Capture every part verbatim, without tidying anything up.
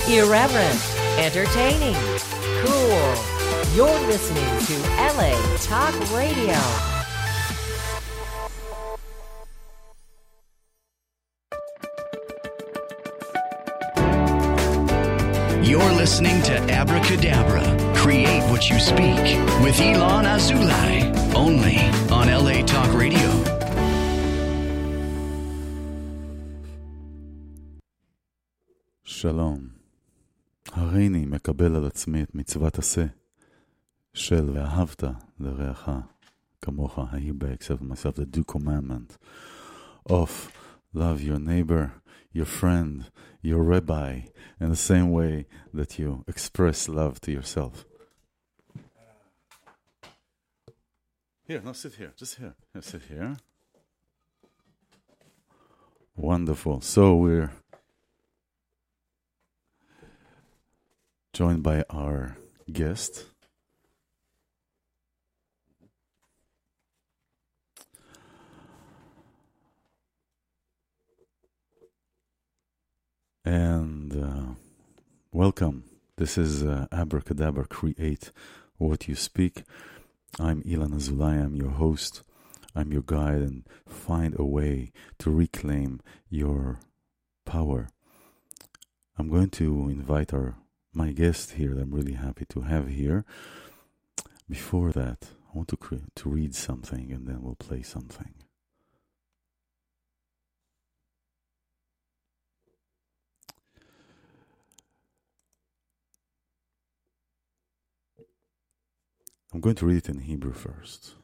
Irreverent, entertaining, cool. You're listening to L A Talk Radio. You're listening to Abracadabra, Create What You Speak, with Elon Azulay, only on L A Talk Radio. שלום. הריני מקבל על עצמי את מצוות עשה של ואהבת לרעך כמוך. I hereby accept myself the due commandment of love your neighbor, your friend, your rabbi, in the same way that you express love to yourself. Here, no, sit here. Just here. Here, sit here. Wonderful. So we're joined by our guest. And uh, welcome. This is uh, Abracadabra, Create What You Speak. I'm Ilan Azulay. I'm your host. I'm your guide, and find a way to reclaim your power. I'm going to invite our my guest here that I'm really happy to have here. Before that, I want to cre- to read something, and then we'll play something. I'm going to read it in Hebrew first.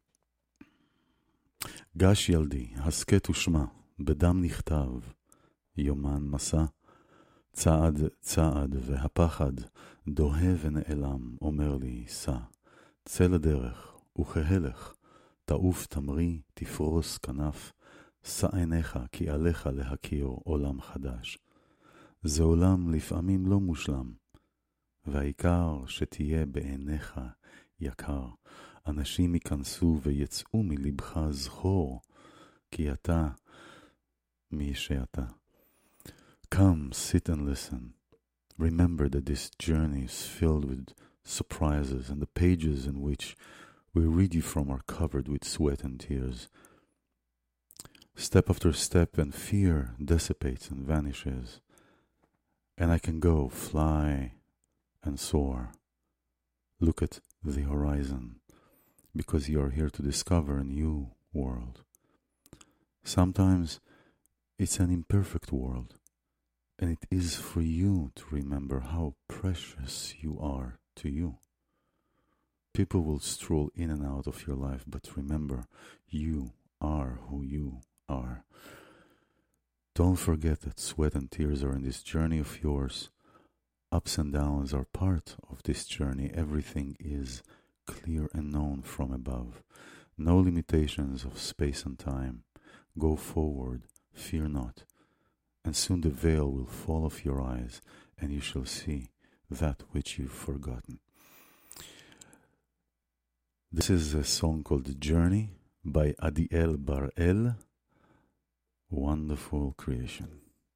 גש ילדי, הסכת ושמע, בדם נכתב, יומן מסע, צעד צעד והפחד, דוהה ונעלם, אומר לי, סע, צא לדרך, וכהלך, תעוף תמרי, תפרוס כנף, שא עיניך, כי עליך להכיר עולם חדש. זה עולם לפעמים לא מושלם, והעיקר שתהיה בעיניך יקר. אנשים ייכנסו ויצאו מלבך זכור, כי אתה מי שאתה. Come, sit and listen. Remember that this journey is filled with surprises, and the pages in which we read you from are covered with sweat and tears. Step after step, and fear dissipates and vanishes. And I can go, fly and soar. Look at the horizon, because you are here to discover a new world. Sometimes it's an imperfect world, and it is for you to remember how precious you are to you. People will stroll in and out of your life, but remember, you are who you are. Don't forget that sweat and tears are in this journey of yours. Ups and downs are part of this journey. Everything is clear and known from above. No limitations of space and time. Go forward, fear not. And soon the veil will fall off your eyes, and you shall see that which you've forgotten. This is a song called The Journey by Adiel Bar-El. Wonderful creation.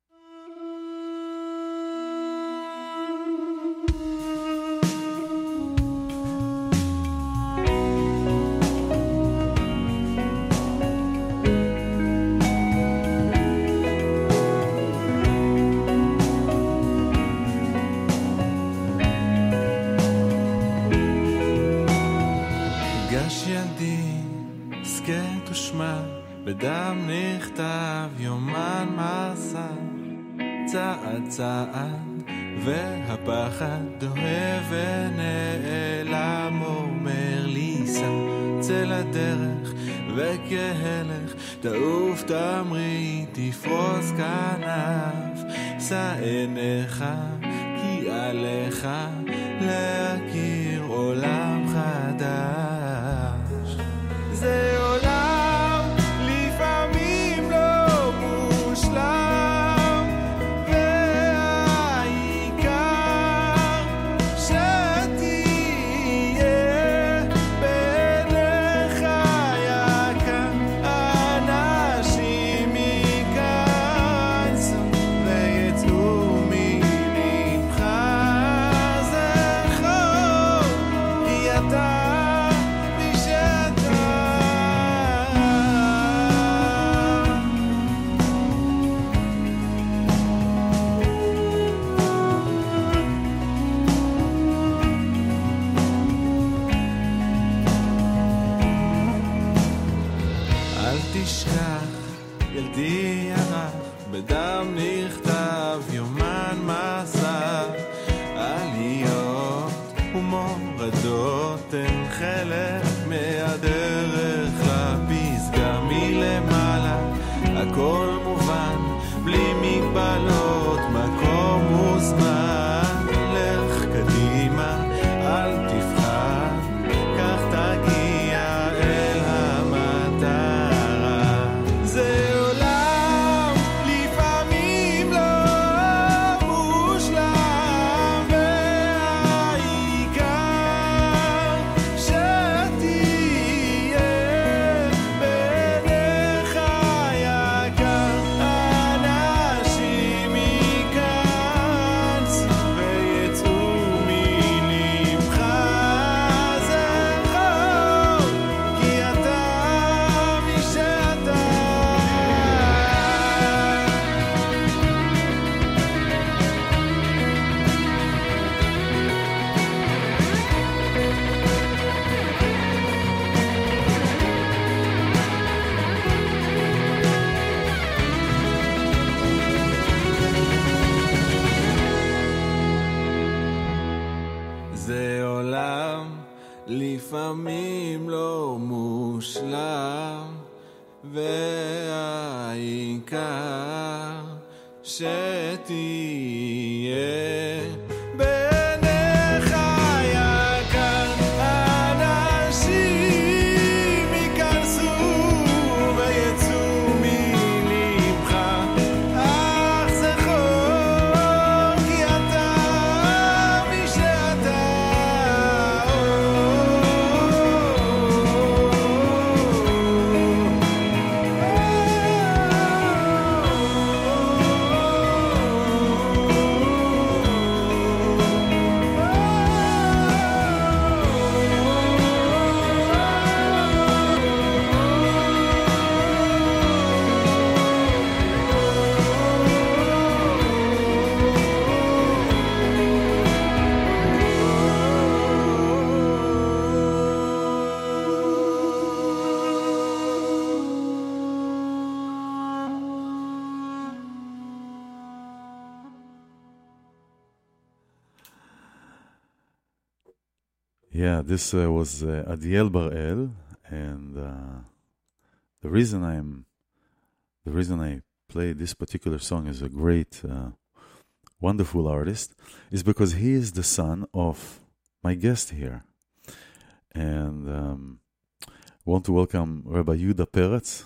בדם נכתב יומן מסע, צעד צעד והפחד דוהה ונעלם, אומר לי סע, צא לדרך וכהלך, תעוף תמריא, תפרוס כנף, שא עיניך, כי עליך להכיר עולם חדש. זה עולם אנשים ייכנסו ויצאו מלבך בדם נכתב יומן מסע, עליות ומורדות הן חלק מהדרך לפסגה מלמעלה, הכל מובן בלי מגבלות, מקום וזמן, לך קדימה אל תפחד, כך תגיע אל המטרה. זה עולם לפעמים לא מושלם, והעיקר שתהיה בעיניך יקר. אנשים ייכנסו ויצאו מלבך, זכור כי אתה מי שאתה. זה עולם לפעמים לא מושלם, והעיקר שתהיה בעיניך יקר. אנשים ייכנסו ויצאו מלבך, אך זכור כי אתה מי שאתה. Yeah, this uh, was uh, Adiel Bar-El, and uh, the reason I'm, the reason I play this particular song as a great, uh, wonderful artist, is because he is the son of my guest here, and um, want to welcome Rabbi Yehuda Peretz.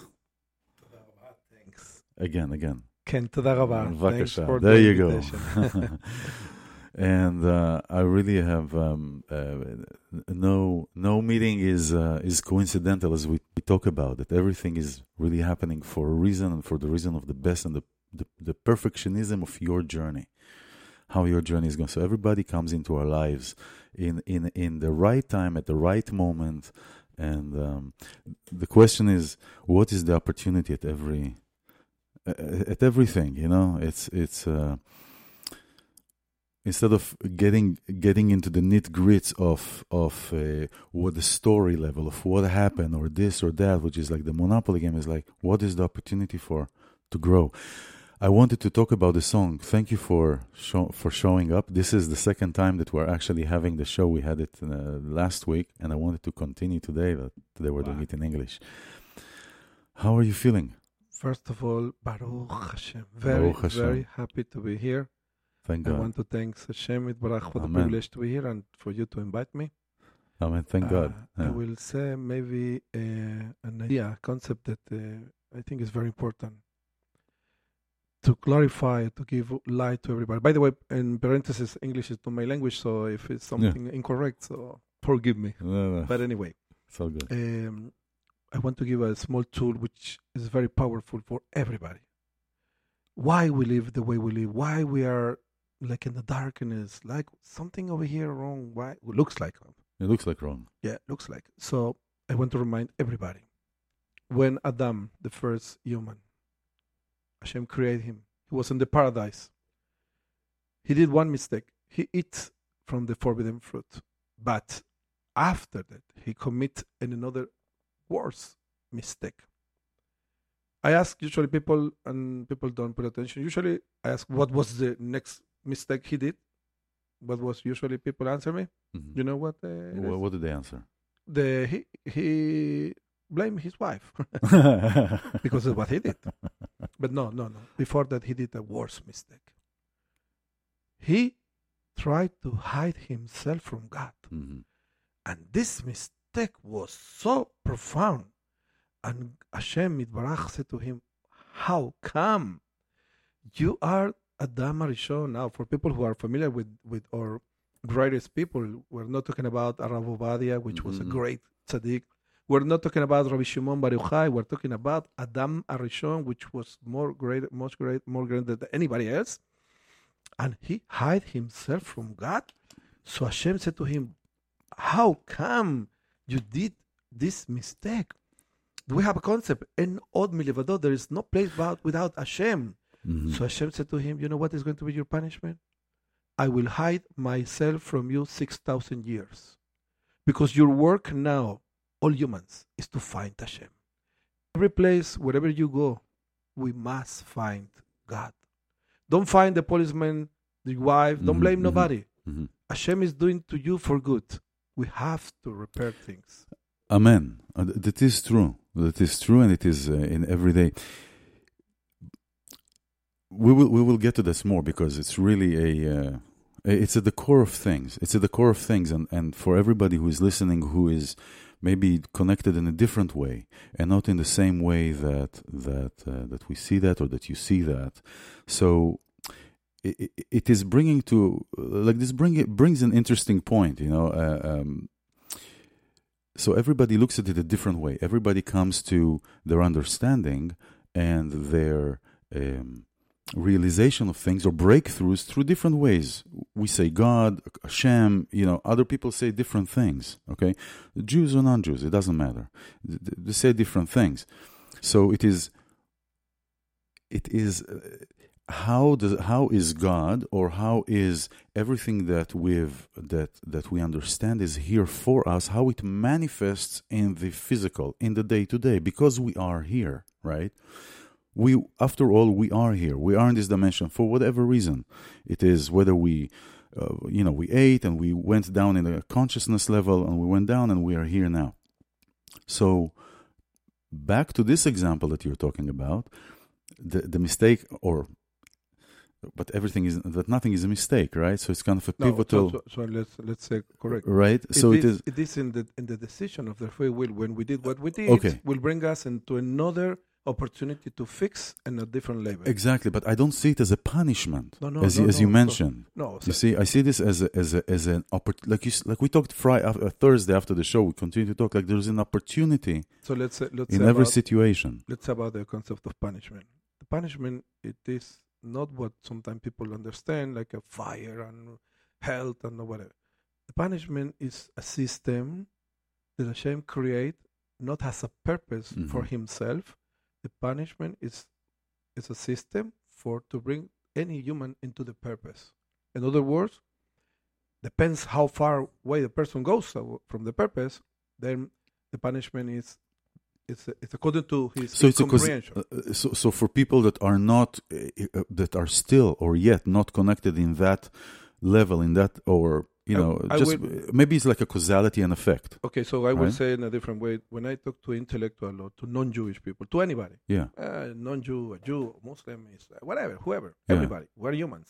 Thanks. Again, again. כן, תודה רבה. Thanks Bavakasha. for There the you go. invitation. And uh, I really have um, uh, no no meeting is uh, is coincidental, as we, we talk about it. Everything is really happening for a reason, and for the reason of the best and the, the, the perfectionism of your journey, how your journey is going. So everybody comes into our lives in, in, in the right time, at the right moment. And um, the question is, what is the opportunity at every uh, at everything? You know, it's it's. Uh, Instead of getting getting into the nit-grits of of uh, what the story level of what happened or this or that, which is like the Monopoly game, is like, what is the opportunity for to grow? I wanted to talk about the song. Thank you for show, for showing up. This is the second time that we're actually having the show. We had it uh, last week, and I wanted to continue today, but today we're doing it in English. How are you feeling? First of all, Baruch Hashem. Very, Baruch Hashem. very happy to be here. Thank I God. want to thank Hashem Yitbarach for the Amen. privilege to be here and for you to invite me. Amen. Thank Uh, God. I Yeah. will say maybe uh, an idea, a concept that uh, I think is very important to clarify, to give light to everybody. By the way, in parentheses, English is not my language, so if it's something incorrect, so forgive me. No, no, But anyway, it's all good. um, I want to give a small tool which is very powerful for everybody. Why we live the way we live, why we are like in the darkness, like something over here wrong, why it looks like It looks like wrong. yeah, looks like. So I want to remind everybody, when Adam, the first human, Hashem created him, he was in the paradise. He did one mistake. He ate from the forbidden fruit. But after that, he commit another worse mistake. I ask usually people, and people don't put attention. Usually, I ask what was the next mistake he did. What was usually people answer me? Mhm. You know what? Uh, it Wha- is? what did they answer? The he he blamed his wife because of what he did. But no, no, no. Before that, he did a worse mistake. He tried to hide himself from God. Mhm. And this mistake was so profound. And Hashem Yitbarach said to him, how come you are Adam Arishon? Now, for people who are familiar with, with our greatest people, we're not talking about Arav Ovadia, which was a Mhm. great tzaddik. We're not talking about Rabbi Shimon Bar Yochai. We're talking about Adam Arishon, which was more great, much great, more great than anybody else. And he hid himself from God. So Hashem said to him, how come you did this mistake? We have a concept, en od milevado, there is no place without, without Hashem. Mhm. So Hashem said to him, you know what is going to be your punishment? I will hide myself from you six thousand years. Because your work now, all humans, is to find Hashem. Every place, wherever you go, we must find God. Don't find the policeman, the wife, don't Mhm, blame mhm. nobody. Mhm. Hashem is doing to you for good. We have to repair things. Amen. Uh, th- That is true. That is true, and it is uh, in every day. We will we will get to this more because it's really a uh, it's at the core of things. It's at the core of things, and, and for everybody who is listening, who is maybe connected in a different way and not in the same way that that uh, that we see that or that you see that. So it, it, it is bringing to like this bring it brings an interesting point, you know. Uh, um, So everybody looks at it a different way. Everybody comes to their understanding and their um, realization of things or breakthroughs through different ways. We say God, Hashem, you know, other people say different things, okay? Jews or non-Jews, it doesn't matter. They say different things. So it is, it is, uh, how does how is God, or how is everything that we've that that we understand is here for us, how it manifests in the physical, in the day to day, because we are here, right? We, after all, we are here. We are in this dimension for whatever reason. It is whether we, uh, you know, we ate and we went down in a consciousness level, and we went down and we are here now. So back to this example that you're talking about, the the mistake, or but everything is that nothing is a mistake, right? So it's kind of a No, pivotal, so, so, so let's let's say correct. right? So it it is, is it is in the in the decision of the free will. When we did what we did, Okay. will bring us into another opportunity to fix in a different level. exactly, but I don't see it as a punishment, No, no, as no, you, as no, you no. mentioned. No, so You see, I see this as a, as a, as an opportunity. Like you, s- like we talked Friday, uh, Thursday after the show. We continue to talk like there's an opportunity so let's say, let's in say every about, situation. let's say about the concept of punishment. The punishment, it is not what sometimes people understand, like a fire and health and whatever. The punishment is a system that Hashem create, not as a purpose for Mhm. himself. The punishment is is a system for to bring any human into the purpose. In other words, depends how far away the person goes uh, from the purpose, then the punishment is it's it's according to his So it's a cause, comprehension. uh, so so for people that are not uh, uh, that are still or yet not connected in that level, in that, or you I- know, I just would- maybe it's like a causality and effect. Okay, so I will Right. say in a different way. When I talk to intellectual or to non-Jewish people, to anybody, Yeah. uh, non-Jew, a Jew, Muslim, is uh, whatever, whoever, Yeah. everybody, we're humans.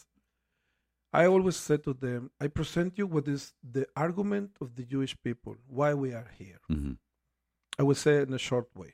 I always say to them, I present you what is the argument of the Jewish people, why we are here. hmm I will say in a short way.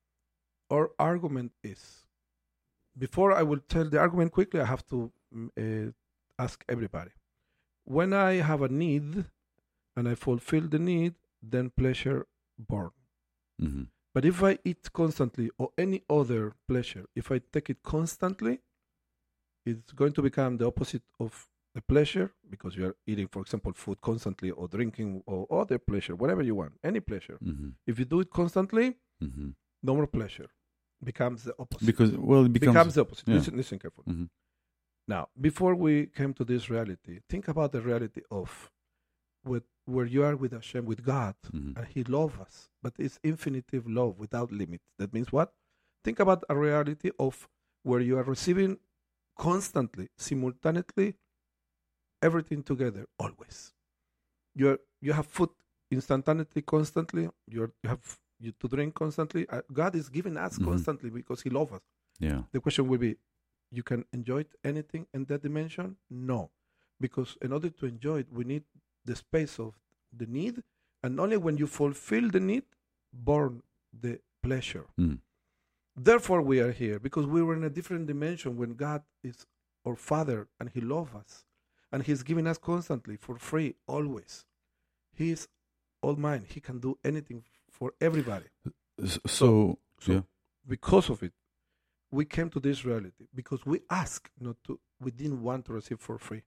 Our argument is, before I will tell the argument quickly, I have to mm, uh, ask everybody. When I have a need and I fulfill the need, then pleasure born. hmm But if I eat constantly or any other pleasure, if I take it constantly, it's going to become the opposite of the pleasure, because you are eating, for example, food constantly or drinking or other pleasure, whatever you want, any pleasure. hmm If you do it constantly, hmm no more pleasure. Becomes the opposite. Because well, it becomes, becomes the opposite. yeah. Listen, listen carefully. Mhm. Now, before we came to this reality, think about the reality of with, where you are with Hashem, with God, Mhm. and He loves us, but it's infinitive love without limit. That means what? Think about a reality of where you are receiving constantly, simultaneously, everything together, always. You you have food instantaneously, constantly. You're, you have you to drink constantly. Uh, God is giving us Mhm. constantly because He loves us. Yeah. The question will be, you can enjoy anything in that dimension? No, because in order to enjoy it, we need the space of the need, and only when you fulfill the need, born the pleasure. Mm. Therefore, we are here because we were in a different dimension when God is our Father and He loves us, and He's giving us constantly for free, always. He is all mine. He can do anything for everybody. S- So, so- yeah. Because of it, we came to this reality because we asked not to. We didn't want to receive for free.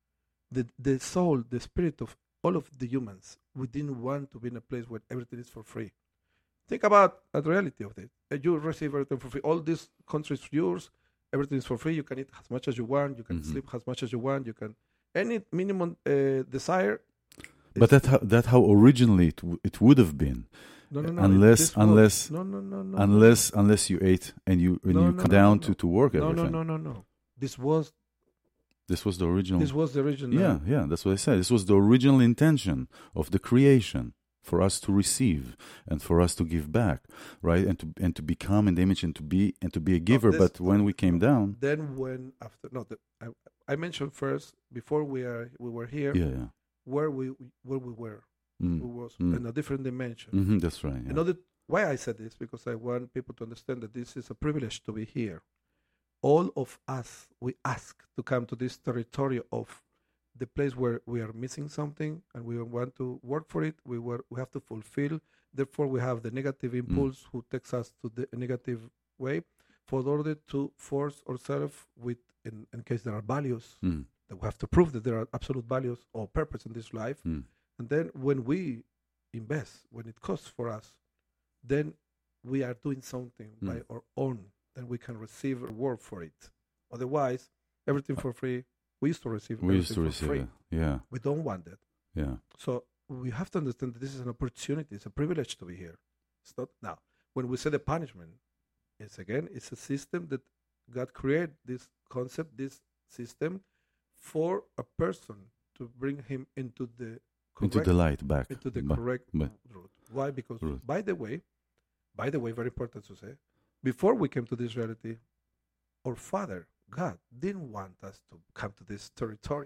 The the soul, the spirit of all of the humans, we didn't want to be in a place where everything is for free. Think about the reality of it. Uh, You receive everything for free. All these countries yours, everything is for free. You can eat as much as you want. You can Mhm. sleep as much as you want. You can any minimum uh, desire. But that how, that how originally it, w- it would have been, No, no, no. unless- this was- unless- no, no, no, no, unless unless you ate and you and No, you no, come no, down no, to, no. to work no, no, everything. no, no, no. This was This was the original. this was the original. yeah, yeah, that's what I said. This was the original intention of the creation, for us to receive and for us to give back, right? And to and to become in the image and to be and to be a giver. this- But when we came down, Then when after no, the, I, I mentioned first before we are we were here yeah, yeah, where we where we were. mm. We was Mm. in a different dimension. hmm that's right. Yeah. Another why I said this because I want people to understand that this is a privilege to be here. All of us we ask to come to this territory of the place where we are missing something and we want to work for it. We were we have to fulfill. Therefore, we have the negative impulse who takes us to the negative way, for order to force ourselves with, in, in case there are values Mm. that we have to prove that there are absolute values or purpose in this life. Mm. And then when we invest, when it costs for us, then we are doing something Mm. by our own, then we can receive a reward for it. Otherwise, everything for free. We used to receive We used to everything for receive free. it. Yeah, We don't want that. yeah. So we have to understand that this is an opportunity. It's a privilege to be here. It's not now. When we say the punishment, it's again, it's a system that God created this concept, this system, for a person to bring him into the correct, Into the light back. into the Ba- correct ba- route. Why? Because route. by the way, by the way, very important to say, before we came to this reality, our Father God didn't want us to come to this territory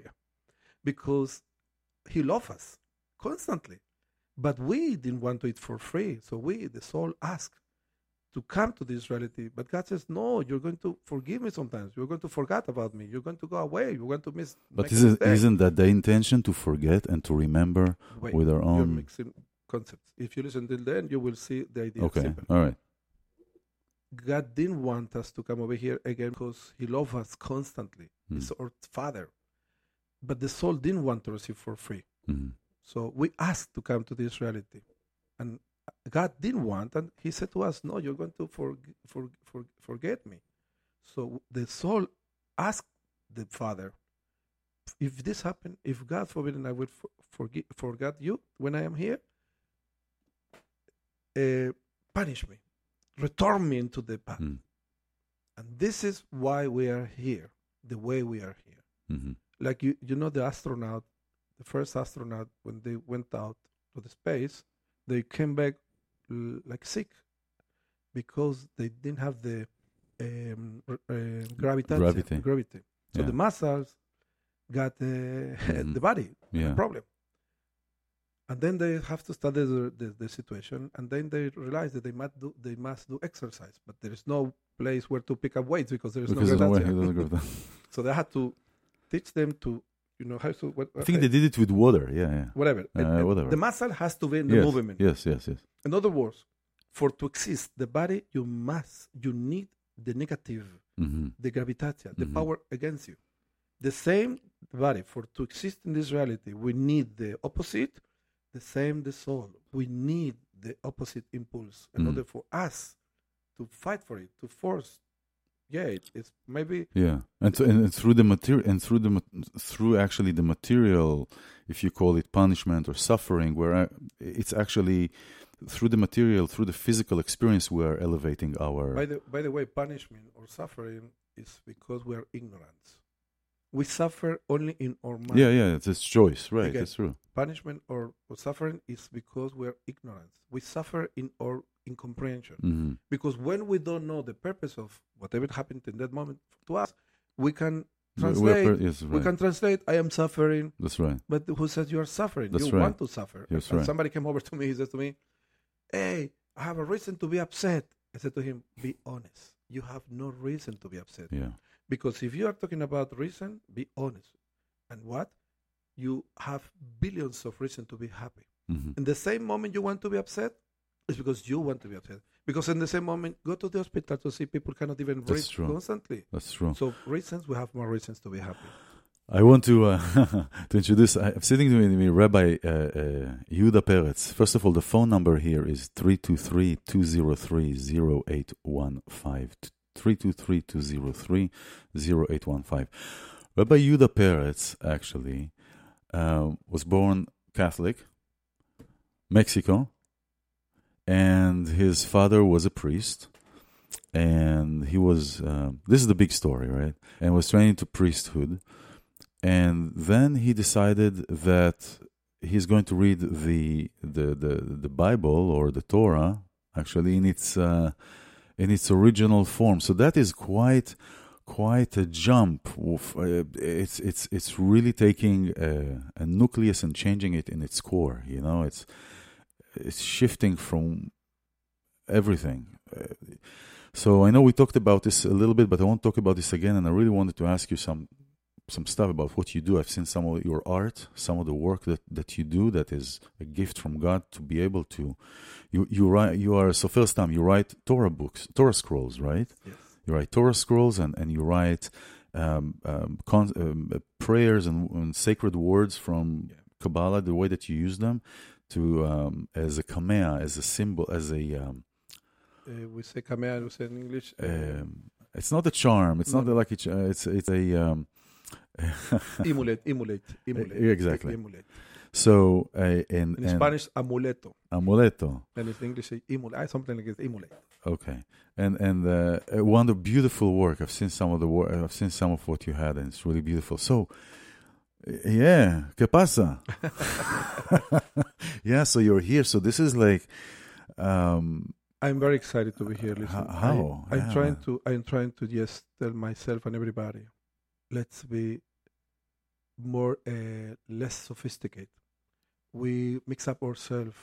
because He loved us constantly, but we didn't want to eat for free. So we, the soul, asked to come to this reality. But God says, "No, you're going to forgive me sometimes. You're going to forget about me. You're going to go away. You're going to miss." But make a isn't, mistake." isn't that the intention, to forget and to remember Wait, with our you're own? mixing concepts. If you listen till then, you will see the idea. Okay, Simple. all right. God didn't want us to come over here again because He loves us constantly. Mm. He's our Father. But the soul didn't want to receive for free. Mhm. So we asked to come to this reality. And God didn't want, and He said to us, "No, you're going to for, for, for, forget me." So the soul asked the Father, if this happened, if God forbid, and I would for, forget, forget you when I am here, uh, punish me, return me into the path. Mm. And this is why we are here, the way we are here. Mhm. Like you, you know, the astronaut, the first astronaut, when they went out to the space, they came back l- like sick because they didn't have the um, r- uh, gravitation, Gravity. gravity. So Yeah. the muscles got uh, Mhm. the body Yeah. problem. And then they have to study the, the, the situation, and then they realize that they must do they must do exercise, but there is no place where to pick up weights because there is Because no there's no way gravity. he doesn't go down. So they had to teach them to, you know, how to what, I think they did it with water. Yeah, yeah. whatever. Uh, And- and whatever. The muscle has to be in the yes, movement. yes, yes, yes. In other words, for to exist, the body you must you need the negative, hmm the gravitation, the Mhm. power against you. The same body for to exist in this reality, we need the opposite. The same the soul, we need the opposite impulse in Mm. order for us to fight for it, to force yeah, it, it's maybe Yeah, and, th- and through the material, and through the ma- through actually the material, if you call it punishment or suffering, where I, it's actually through the material, through the physical experience, we are elevating our. by the by the way, punishment or suffering is because we are ignorant. We suffer only in our mind. Yeah, yeah, it's, it's choice, right? Again, That's true. Punishment or, or suffering is because we are ignorant. We suffer in our incomprehension. Hmm. Because when we don't know the purpose of whatever happened in that moment to us, we can translate. Yes, We right. can translate. I am suffering, That's right. but who says you are suffering? That's you right. want to suffer. That's and right. somebody came over to me. He says to me, "Hey, I have a reason to be upset." I said to him, "Be honest. You have no reason to be upset. Yeah. Because if you are talking about reason, be honest. And what? You have billions of reason to be happy. Hmm. In the same moment you want to be upset, it's because you want to be upset. Because in the same moment, go to the hospital to see people cannot even That's breathe true. constantly. That's true. So reasons, we have more reasons to be happy. I want to uh, to introduce. I'm sitting with me, Rabbi uh, uh, Yehuda Peretz. First of all, the phone number here is three two three, two zero three, zero eight one five. three two three, two zero three, zero eight one five. Rabbi Yehuda Peretz actually uh, was born Catholic, Mexico, and his father was a priest. And he was, um, this is the big story, right? And was trained into priesthood. And then he decided that he's going to read the the the, the Bible or the Torah, actually, in its uh, in its original form. So that is quite quite a jump. It's it's it's really taking a, a nucleus and changing it in its core. You know, it's it's shifting from everything. So I know we talked about this a little bit, but I won't talk about this again. And I really wanted to ask you some some stuff about what you do. I've seen some of your art, some of the work that, that you do that is a gift from God to be able to. You you write. You are so first time you write Torah books, Torah scrolls, right? Yes. You write Torah scrolls and, and you write um, um, con, um, prayers and, and sacred words from Yeah. Kabbalah, the way that you use them to um, as a kamea, as a symbol, as a um, Uh, we say kamea, we say in English. Uh, um, it's not a charm. It's No. not like it's uh, it's it's a um, emulate, emulate, emulate. Exactly. Emulate. so uh, in, In in Spanish, amuleto. amuleto. And in English, say emulate. Something like this, emulate. Okay, and and uh, uh, one of beautiful work. I've seen some of the work. I've seen some of what you had, and it's really beautiful. So, uh, yeah, ¿qué pasa? Yeah, so you're here. So this is like, um, I'm very excited to be here. Listen, H- how? I, I'm Yeah. trying to. I'm trying to just tell myself and everybody, let's be more uh, less sophisticated. We mix up ourselves.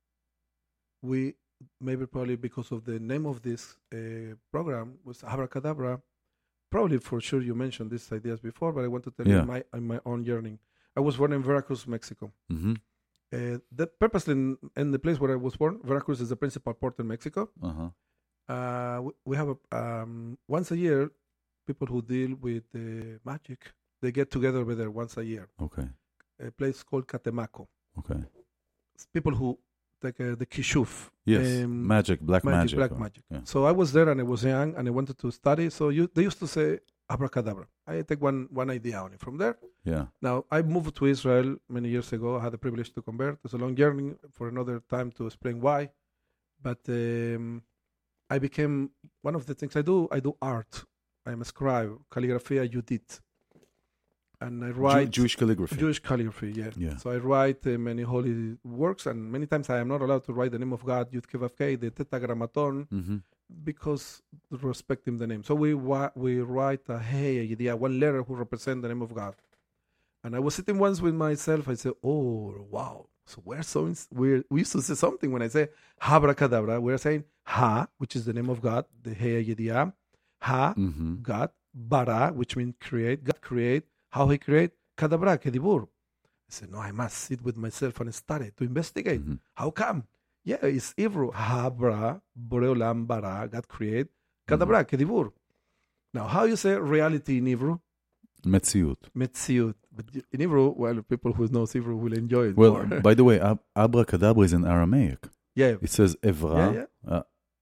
We maybe probably because of the name of this uh, program was Abracadabra. Probably for sure you mentioned these ideas before, but I want to tell Yeah. you my in my own journey. I was born in Veracruz, Mexico. mhm, Uh, that purposely in, in the place where I was born, Veracruz is the principal port in Mexico. uh-huh, Uh, we, we have a, um, once a year, people who deal with uh, magic, they get together over there once a year. okay, A place called Catemaco. okay. It's people who take uh, the kishuf. Yes, um, magic, black magic, magic, black or- magic. Yeah. So I was there and I was young and I wanted to study. So you, they used to say abracadabra. I take one one idea only from there. Yeah. Now, I moved to Israel many years ago. I had the privilege to convert. It's a long journey for another time to explain why. But um, I became, one of the things I do, I do art. I am a scribe, calligraphia Judith. And I Jew- write Jewish calligraphy. Jewish calligraphy, yeah. Yeah. So I write uh, many holy works, and many times I am not allowed to write the name of God, Yud Kei Vav Kei, the Tetragrammaton, Mm-hmm. because respecting the name. So we wa- we write a hey, a idea, one letter who represent the name of God. And I was sitting once with myself. I said, "Oh, wow! So we're so ins- we're, we used to say something when I say abracadabra. We're saying Ha, which is the name of God, the hey idea, Ha, Mm-hmm. God, Bara, which means create. God create. How He create? Kadabra, kedibur. I said, no, I must sit with myself and study to investigate. Mhm. How come? Yeah, it's Hebrew. Habra, Boreolam, Bara, God create. Kadabra, kedibur. Now, how you say reality in Hebrew? Metziut. Metziut. But in Hebrew, well, people who know Hebrew will enjoy it Well, more. by the way, ab- abracadabra is in Aramaic. yeah, It says Evra, Yeah, Uh,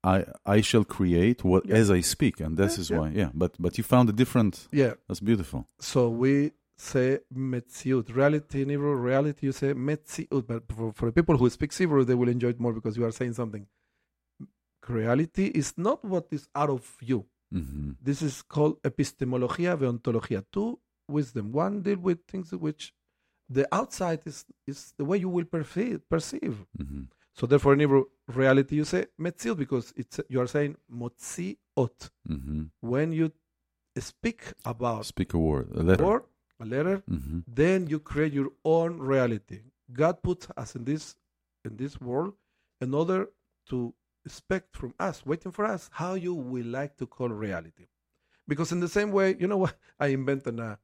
I I shall create what Yeah. as I speak, and this Yeah, is yeah. why. Yeah, but but you found a different. Yeah. That's beautiful. So we say metziut. Reality in Hebrew, reality, you say metziut. But for, for the people who speak Hebrew, they will enjoy it more because you are saying something. Reality is not what is out of you. hmm This is called epistemologia veontologia. Two wisdom. One deal with things which the outside is, is the way you will perceive. perceive. hmm So therefore in Hebrew, reality, you say metziut because it's you are saying motziot. hmm When you speak about Speak a word, a letter. word, a letter, hmm then you create your own reality. God puts us in this in this world in order to expect from us, waiting for us, how you will like to call reality. Because in the same way, you know what? I invented a,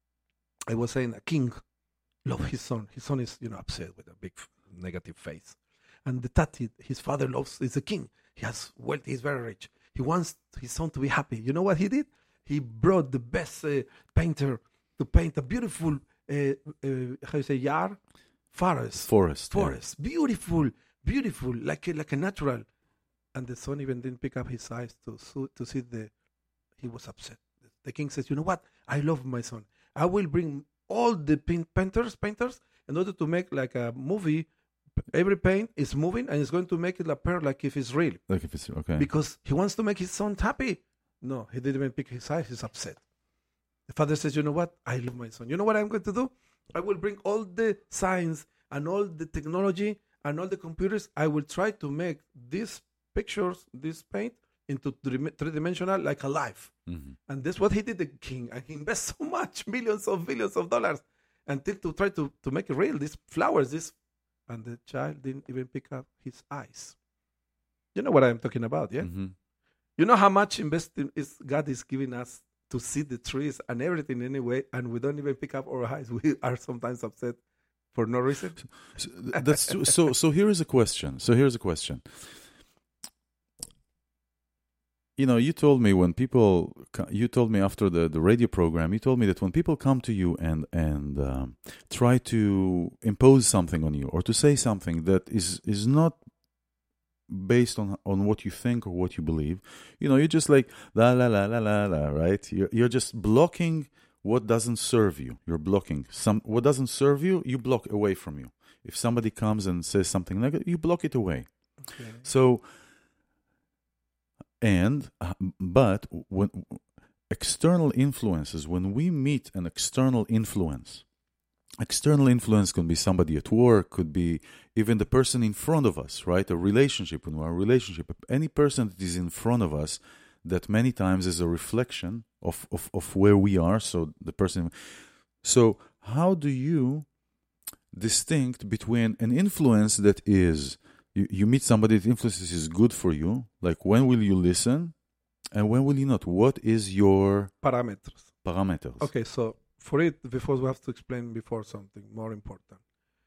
I was saying a king loves his son. His son is, you know, upset with a big f- negative face. And the tati, his father loves, is a king. He has wealth, he's very rich. He wants his son to be happy. You know what he did? He brought the best uh, painter to paint a beautiful, uh, uh, how you say, yard? Forest. Forest. yeah. Forest. Beautiful, beautiful, like a, like a natural. And the son even didn't pick up his eyes to so, to see the. He was upset. The king says, "You know what? I love my son. I will bring all the paint, painters, painters, in order to make like a movie. Every paint is moving, and it's going to make it appear like if it's real, Like if it's okay. because he wants to make his son happy." No, he didn't even pick his eyes. He's upset. The father says, "You know what? I love my son. You know what I'm going to do? I will bring all the science and all the technology and all the computers. I will try to make these pictures, this paint, into three- three-dimensional, like alive." hmm And that's what he did, the king. And he invested so much, millions of billions of dollars, until to try to, to make it real, these flowers, this. And the child didn't even pick up his eyes. You know what I'm talking about, yeah? hmm You know how much investing is God is giving us to see the trees and everything anyway, and we don't even pick up our eyes. We are sometimes upset for no reason. So, that's true. so. So here is a question. So here's a question. You know, you told me when people, co- you told me after the, the radio program, you told me that when people come to you and and um, try to impose something on you or to say something that is is not based on on what you think or what you believe, you know, you're just like la la la la la la, right? You're you're just blocking what doesn't serve you. You're blocking some what doesn't serve you. You block away from you. If somebody comes and says something negative, you block it away. Okay. So, and uh, but when external influences, when we meet an external influence, external influence can be somebody at work, could be even the person in front of us, right? A relationship, when we're in a relationship, any person that is in front of us, that many times is a reflection of, of, of where we are. So the person, so how do you distinct between an influence that is, you, you meet somebody that influences is good for you, like when will you listen and when will you not? What is your Parameters. parameters? Okay, so for it, before we have to explain before something more important.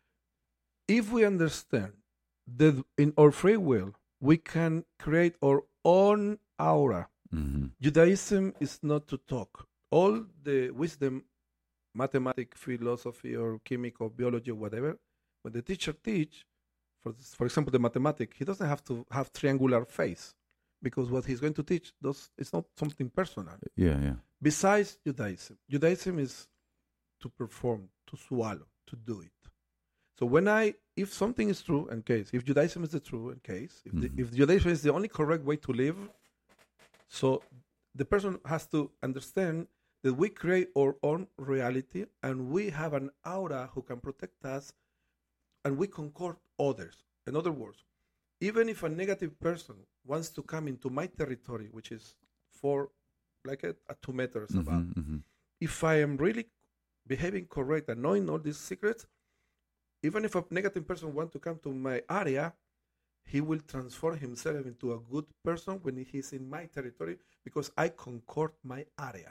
If we understand that in our free will, we can create our own aura. Mm-hmm. Judaism is not to talk. All the wisdom, mathematics, philosophy, or chemical, or biology, or whatever, when the teacher teach, for for example, the mathematics, he doesn't have to have triangular face, because what he's going to teach, does it's not something personal. Yeah, yeah. Besides Judaism, Judaism is to perform, to swallow, to do it. So when I, if something is true, in case, if Judaism is the true, in case, if, the, Mhm. if Judaism is the only correct way to live, so the person has to understand that we create our own reality and we have an aura who can protect us and we concord others. In other words, even if a negative person wants to come into my territory, which is four, like a, a two meters Mhm, above, mhm. if I am really behaving correct and knowing all these secrets, even if a negative person wants to come to my area, he will transform himself into a good person when he's in my territory because I concord my area.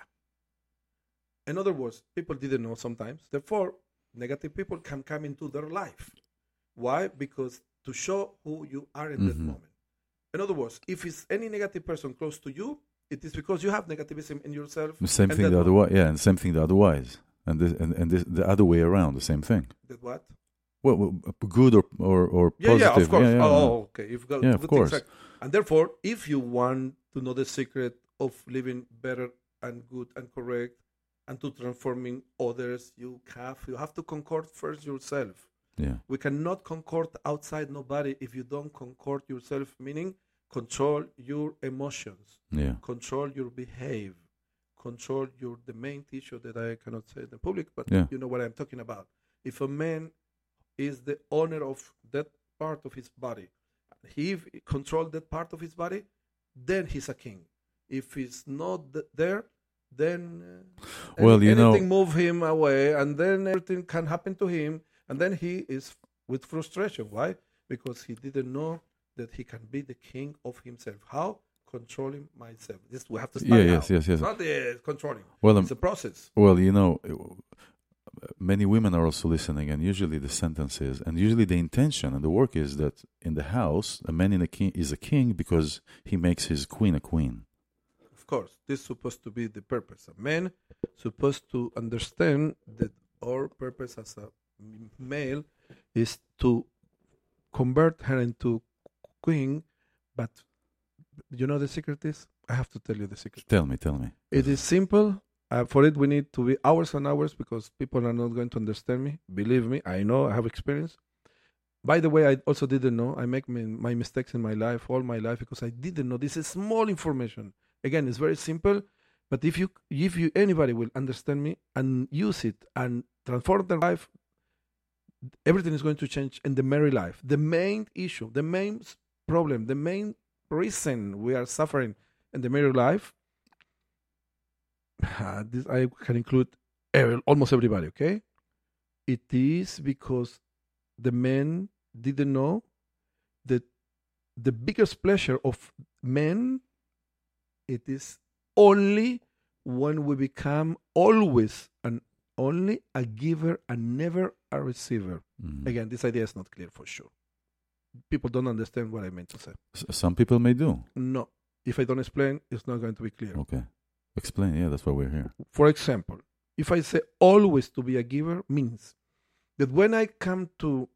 In other words, people didn't know sometimes. Therefore, negative people can come into their life. Why? Because to show who you are in that Mhm. moment. In other words, if it's any negative person close to you, it is because you have negativism in yourself. The same and thing that the other moment- way, yeah, and same thing the otherwise, and this, and and this, the other way around, the same thing. That what? well, well, good or or, or Yeah, positive. yeah, of course. Yeah, yeah, Oh, okay. You've got Yeah, good of course. things. And therefore, if you want to know the secret of living better and good and correct and to transforming others, you have you have to concord first yourself. yeah. We cannot concord outside nobody if you don't concord yourself, meaning control your emotions, Yeah. control your behave, control your the main issue that I cannot say in the public, but Yeah. you know what I'm talking about. If a man is the owner of that part of his body, he f- control that part of his body, then he's a king. If he's not th- there, then uh, Well, you know- anything move him away, and then everything can happen to him, and then he is with frustration. Why? Because he didn't know that he can be the king of himself. How? Controlling myself. This we have to start Yeah, now. yes, yes, yes. Not uh, controlling. Well, um, It's a process. Well, you know, many women are also listening, and usually the sentence is, and usually the intention and the work is that in the house, a man in a king is a king because he makes his queen a queen. Of course, this is supposed to be the purpose. A man supposed to understand that our purpose as a m- male is to convert her into queen, but you know the secret is? I have to tell you the secret. Tell me, tell me. It is simple. Uh, for it, we need to be hours and hours because people are not going to understand me. Believe me, I know, I have experience. By the way, I also didn't know. I make my, my mistakes in my life, all my life, because I didn't know. This is small information. Again, it's very simple. But if you, if you, anybody will understand me and use it and transform their life, everything is going to change in the married life. The main issue, the main s- problem, the main reason we are suffering in the married life. Uh, this I can include every, almost everybody, okay? It is because the men didn't know that the biggest pleasure of men, it is only when we become always and only a giver and never a receiver. Mhm. Again, this idea is not clear for sure. People don't understand what I meant to say. S- Some people may do. No. If I don't explain, it's not going to be clear. Okay. Explain. Yeah, that's why we're here. For example, if I say always to be a giver means that when I come to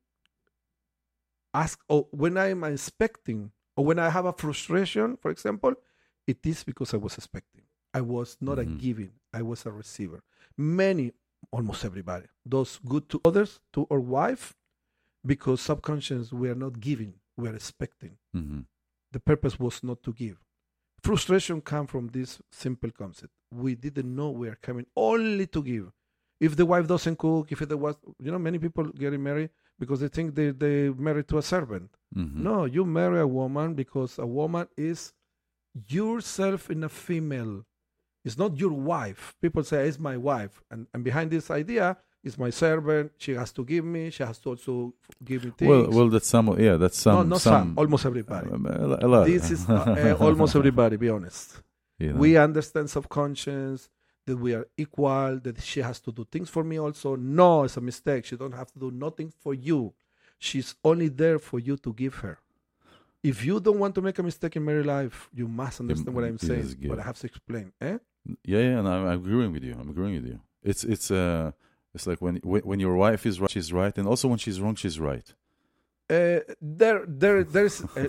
ask or when I am expecting or when I have a frustration, for example, it is because I was expecting. I was not Mhm. a giving, I was a receiver. Many, almost everybody, does good to others, to our wife, because subconscious we are not giving, we are expecting. hmm The purpose was not to give. Frustration comes from this simple concept. We didn't know we are coming only to give. If the wife doesn't cook, if it was, you know, many people getting married because they think they they married to a servant. hmm No, you marry a woman because a woman is yourself in a female. It's not your wife. People say it's my wife, and and behind this idea is my servant. She has to give me. She has to also give me things. Well, well, that's some. Yeah, that's some. no, not some, almost everybody. um, a, a lot. This is uh, uh, almost everybody. Be honest. You know. We understand subconscious that we are equal. That she has to do things for me also. No, it's a mistake. She don't have to do nothing for you. She's only there for you to give her. If you don't want to make a mistake in married life, you must understand what I'm yes, saying. give. But I have to explain. Eh? Yeah, yeah, and I'm, I'm agreeing with you. I'm agreeing with you. It's it's uh it's like when when when your wife is right, she's right, and also when she's wrong, she's right. Uh, there, there, there's. Uh,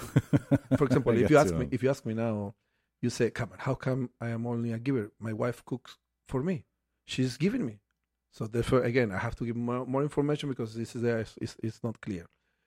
for example, I if got you ask you. me, if you ask me now, you say, "Come on, how come I am only a giver? My wife cooks for me. She's giving me." So therefore, again, I have to give more, more information because this is there. It's, it's, it's not clear.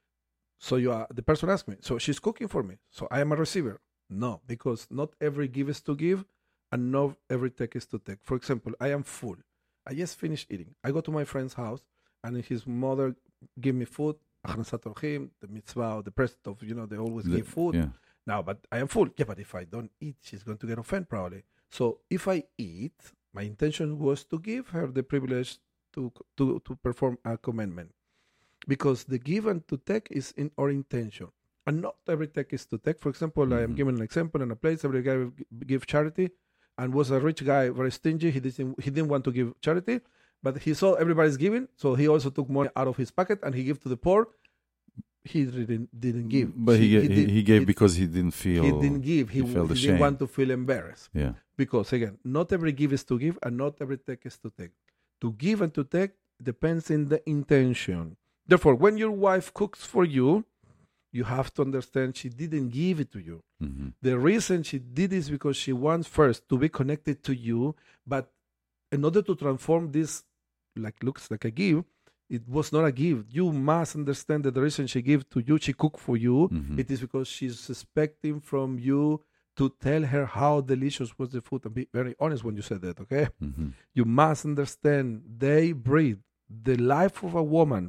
So you are the person asked me. So she's cooking for me. So I am a receiver. No, because not every give is to give, and not every take is to take. For example, I am full. I just finished eating. I go to my friend's house, and his mother give me food. Achnasat orchim, the mitzvah, or the present of, you know, they always The- give food. Yeah. Now, but I am full. Yeah, but if I don't eat, she's going to get offended probably. So if I eat, my intention was to give her the privilege to to to perform a commandment, because the give and to take is in our intention, and not every take is to take. For example, I am Mhm. giving an example in a place every guy will gi- give charity, and was a rich guy, very stingy. He didn't he didn't want to give charity, but he saw everybody's giving, so he also took money out of his pocket and he gave to the poor. He didn't didn't give, But he, She- he, did- he gave he- because he didn't feel. he didn't give. He, he felt he ashamed. didn't want to feel embarrassed. Yeah. Because again, not every give is to give, and not every take is to take. To give and to take depends in the intention. Therefore, when your wife cooks for you, you have to understand she didn't give it to you. Mm-hmm. The reason she did is because she wants first to be connected to you, but in order to transform this, like looks like a gift, it was not a gift. You must understand that the reason she gave to you, she cooked for you, Mhm. it is because she's expecting from you to tell her how delicious was the food. And be very honest when you said that, okay? Mm-hmm. You must understand they breathe the life of a woman.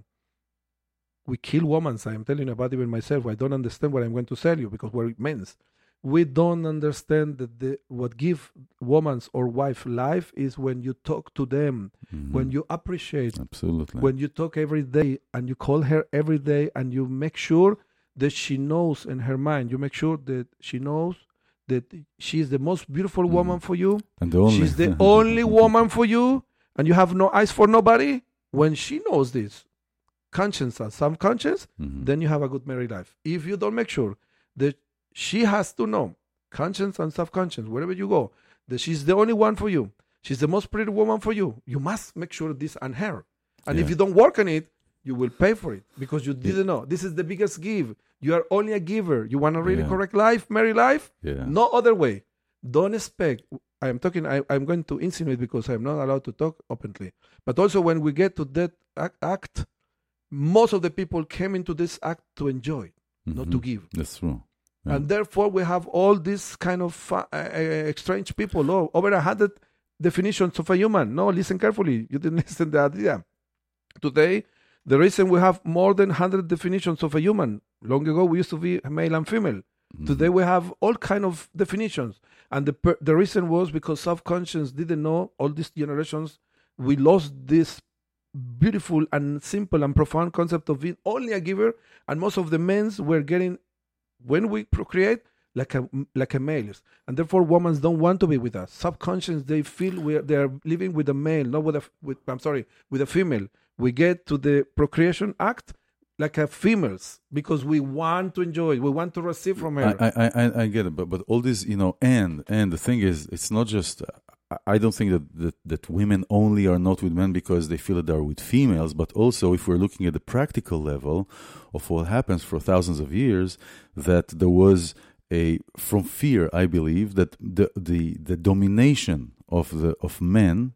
We kill women. I am telling you about even myself. I don't understand what I'm going to tell you because what it means. We don't understand that the, what give woman's or wife life is when you talk to them, Mhm. when you appreciate, Absolutely. when you talk every day and you call her every day and you make sure that she knows in her mind, you make sure that she knows that she is the most beautiful Mhm. woman for you. and the only She's the only woman for you, and you have no eyes for nobody. When she knows this, conscience and subconscious, Mhm. then you have a good married life. If you don't make sure that she has to know, conscience and subconscious, wherever you go, that she's the only one for you, she's the most pretty woman for you, you must make sure this and her. And if Yeah. you don't work on it, you will pay for it because you didn't know. This is the biggest give. You are only a giver. You want a really Yeah. correct life, married life? Yeah. No other way. Don't expect. I am talking. I, I'm going to insinuate because I'm not allowed to talk openly. But also, when we get to that ac- act, most of the people came into this act to enjoy, not to Mhm. give. That's true. Yeah. And therefore, we have all these kind of uh, uh, strange people. Oh, over a hundred definitions of a human. No, listen carefully. You didn't listen to the idea. Today, the reason we have more than one hundred definitions of a human. Long ago, we used to be male and female. Mhm. Today we have all kind of definitions, and the per- the reason was because subconscious didn't know. All these generations, we lost this beautiful and simple and profound concept of being only a giver, and most of the men's were getting when we procreate like a like a males, and therefore women don't want to be with us. Subconscious they feel we are, they are living with a male, not with a with I'm sorry with a female. We get to the procreation act like a females because we want to enjoy, we want to receive from her. I, I, I, I get it, but but all this, you know, and and the thing is, it's not just. I- I don't think that, that that women only are not with men because they feel that they're with females, but also if we're looking at the practical level of what happens for thousands of years, that there was a from fear, I believe that the the the domination of the of men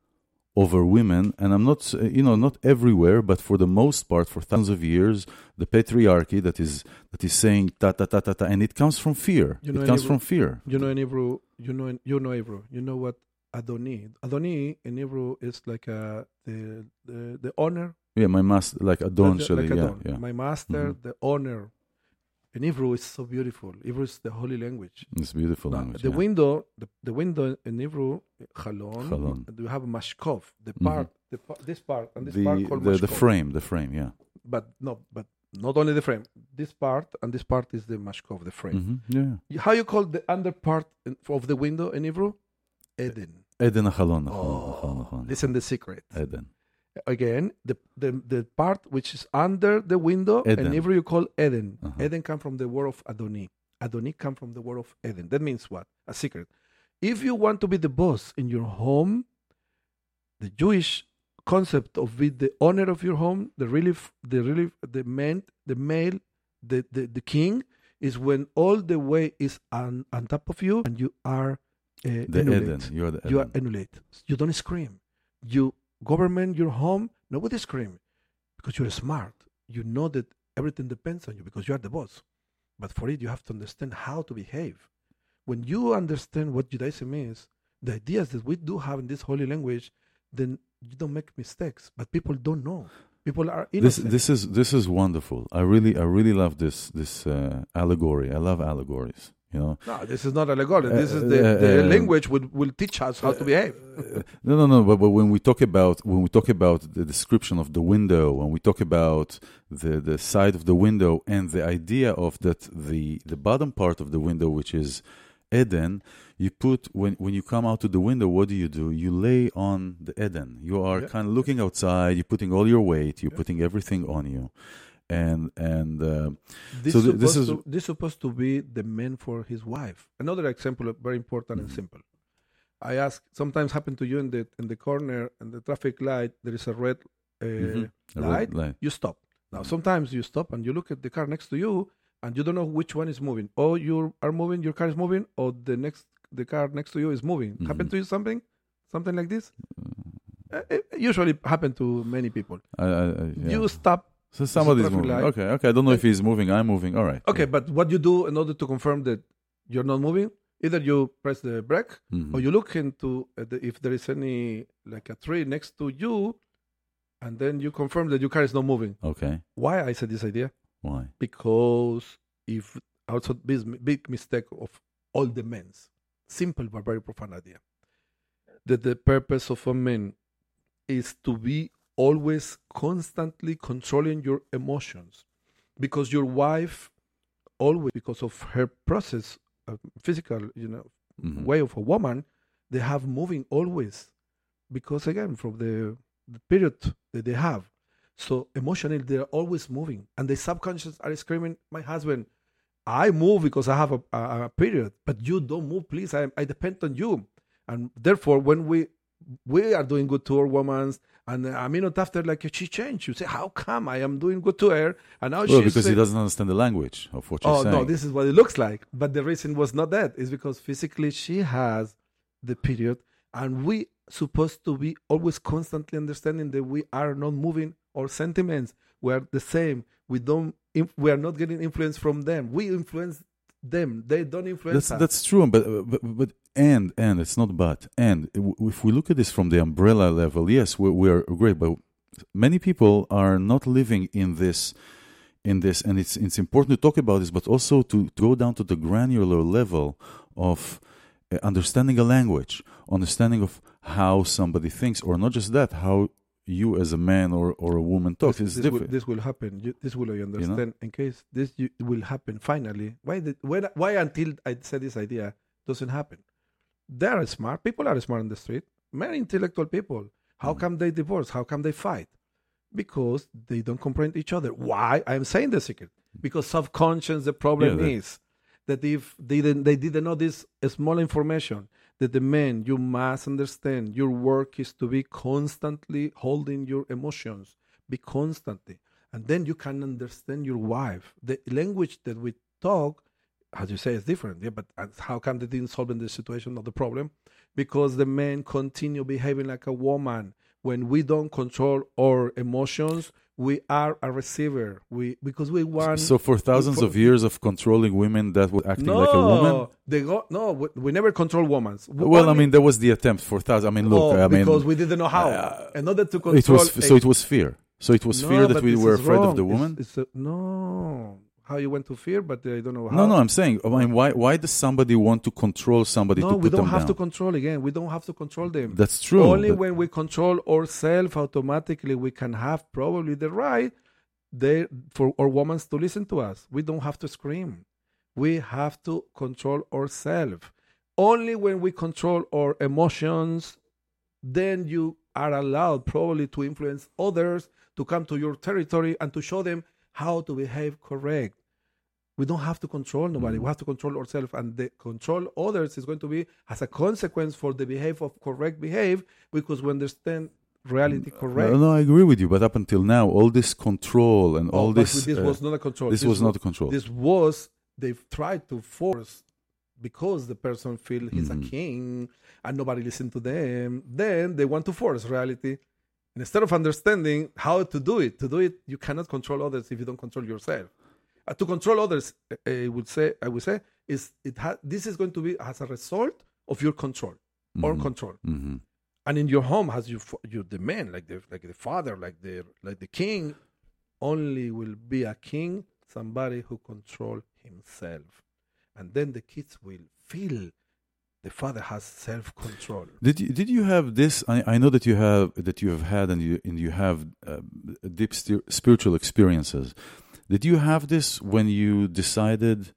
over women, and I'm not, uh, you know, not everywhere, but for the most part, for thousands of years, the patriarchy that is that is saying ta ta ta ta ta, and it comes from fear. You know, it in comes Hebrew- from fear. You know in Hebrew, you know in, you know Hebrew. You know what Adoni? Adoni in Hebrew is like a the the, the honor. Yeah, my master, like Adon, like, Shali, like yeah, Adon. yeah. My master, Mhm. the honor. In Hebrew is so beautiful. Hebrew is the holy language. It's beautiful Now, language. the yeah. window, the, the window in Hebrew, chalon. Chalon. You have a mashkov. The Mhm. part, the pa- this part, and this the part called the, the mashkov. frame, the frame, yeah. But no, but not only the frame. This part and this part is the mashkov, the frame. hmm Yeah. You- How you call the under part in- of the window in Hebrew? Eden. Eden Achalon, Oh, listen the secret. Eden. Again, the, the the part which is under the window, Eden. in Hebrew you call Eden. Uh-huh. Eden come from the word of Adoni. Adoni come from the word of Eden. That means what? A secret. If you want to be the boss in your home, the Jewish concept of be the owner of your home, the really, the really, the man, the male, the, the, the king, is when all the way is on, on top of you and you are uh, The emulate. Eden. You are the Eden. You are emulate. You don't scream. You government your home. Nobody scream because you're smart. You know that everything depends on you because you are the boss. But for it, you have to understand how to behave. When you understand what Judaism is, the ideas that we do have in this holy language, then you don't make mistakes. But people don't know. People are this innocent. this is this is wonderful. I really I really love this this uh, allegory. I love allegories. You know. no, this is not allegory. This Uh, is the, uh, the uh, language will will teach us how to behave. Uh, no, no, no. But, but when we talk about when we talk about the description of the window, when we talk about the, the side of the window, and the idea of that the the bottom part of the window, which is Eden, you put when when you come out to the window, what do you do? You lay on the Eden. You are Yeah. kind of looking outside. You're putting all your weight. You're putting everything on you, and and uh, This, So th- supposed this is- to, this supposed to be the man for his wife. Another example, very important and Mhm. simple. I ask. Sometimes happen to you in the in the corner in the traffic light. There is a red uh, Mhm. a red light. light. You stop. Now, sometimes you stop and you look at the car next to you, and you don't know which one is moving. Or you are moving, your car is moving, or the next the car next to you is moving. Mm-hmm. Happen to you something, something like this? Uh, it usually happen to many people. I, I, I, yeah. You stop. So somebody's traffic moving. light. Okay, okay. I don't know if he's moving. I'm moving. All right. Okay, but what you do in order to confirm that you're not moving, either you press the brake Mhm. or you look into uh, the, if there is any, like a tree next to you, and then you confirm that your car is not moving. Okay. Why I said this idea? Why? Because if also this big mistake of all the men's, simple but very profound idea, that the purpose of a man is to be always constantly controlling your emotions, because your wife always, because of her process, uh, physical, you know, Mhm. way of a woman, they have moving always, because again from the, the period that they have, so emotionally they're always moving, and the subconscious are screaming, "My husband, I move because I have a, a, a period, but you don't move, please. I, I depend on you." And therefore, when we we are doing good to our women, and a minute after, like she changed, you say, "How come I am doing good to her?" And now Well, she's because he saying, doesn't understand the language of what you're "Oh saying. no, this is what it looks like." But the reason was not that; it's because physically she has the period, and we supposed to be always constantly understanding that we are not moving our sentiments. We are the same. We don't. We are not getting influence from them. We influence them. They don't influence That's us. that's true, but but, but and and it's not but and if we look at this from the umbrella level, yes, we we are great, but many people are not living in this in this, and it's it's important to talk about this, but also to, to go down to the granular level of uh, understanding a language, understanding of how somebody thinks, or not just that, how you as a man or, or a woman talks. This, It's this will, different. this will happen. You, this will I understand. In case this you, will happen finally, why did when, why until I said this idea doesn't happen? They are smart. People are smart on the street. Many intellectual people. How Mm. come they divorce? How come they fight? Because they don't comprehend each other. Why? I am saying the secret. Because subconscious, the problem Yeah, that- is that if they didn't, they didn't know this small information, that the man, you must understand, your work is to be constantly holding your emotions, be constantly. And then you can understand your wife. The language that we talk, as you say, is different. Yeah, but how come they didn't solve the situation or the problem? Because the men continue behaving like a woman. When we don't control our emotions, we are a receiver. We because we want. So for thousands for- of years of controlling women, that was acting no, like a woman. they go no. We, we never control women. Well, I mean, there was the attempt for thousands. I mean, look, oh, I mean, because we didn't know how. uh, In order to control, it was a- so it was fear. So it was No, fear that but we this were is afraid wrong. of the It's- woman. It's, a, no, how you went to fear, but I don't know how. No, no, I'm saying, I mean, why why does somebody want to control somebody No, to put we don't them have down? to control again. We don't have to control them. That's true. Only but- when we control ourselves, automatically we can have probably the right there for our women to listen to us. We don't have to scream. We have to control ourselves. Only when we control our emotions, then you are allowed probably to influence others to come to your territory and to show them how to behave correct. We don't have to control nobody. We have to control ourselves, and the control others is going to be as a consequence for the behavior of correct behave, because we understand reality correct. No, no, I agree with you. But up until now, all this control and Oh, all but this, this uh, was not a control. this was not a control. This was they've tried to force because the person feel he's Mhm. a king and nobody listened to them. Then they want to force reality. And instead of understanding how to do it, to do it, you cannot control others if you don't control yourself. Uh, to control others, uh, I would say, I would say, is it ha- this is going to be as a result of your control, or Mhm. control. Mhm. And in your home, as you you the man, like the like the father, like the like the king, only will be a king somebody who control himself, and then the kids will feel the father has self control. Did you did you have this? I, I know that you have that you have had and you and you have uh, deep sti- spiritual experiences. Did you have this when you decided